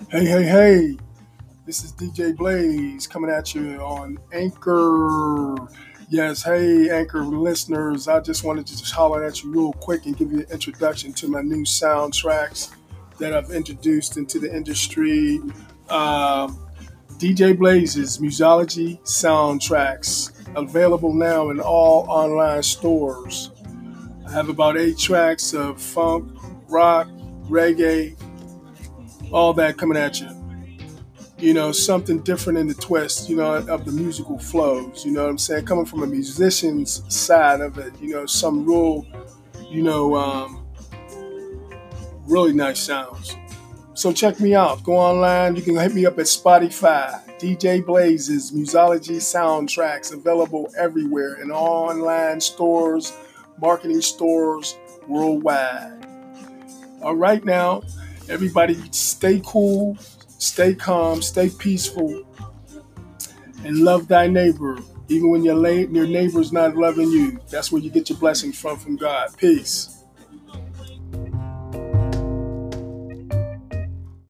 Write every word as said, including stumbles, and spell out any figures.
Hey, hey, hey, this is D J Blaze coming at you on Anchor. Yes, hey, Anchor listeners, I just wanted to just holler at you real quick and give you an introduction to my new soundtracks that I've introduced into the industry. Um, D J Blaze's Musology soundtracks available now in all online stores. I have about eight tracks of funk, rock, reggae, all that coming at you. You know, something different in the twist, you know, of the musical flows, you know what I'm saying? Coming from a musician's side of it, you know, some real, you know, um, really nice sounds. So check me out. Go online. You can hit me up at Spotify. D J Blaze's Musology soundtracks available everywhere in online stores, marketing stores worldwide. All right now, everybody stay cool, stay calm, stay peaceful, and love thy neighbor. Even when your, la- your neighbor's not loving you, that's where you get your blessings from from God. Peace.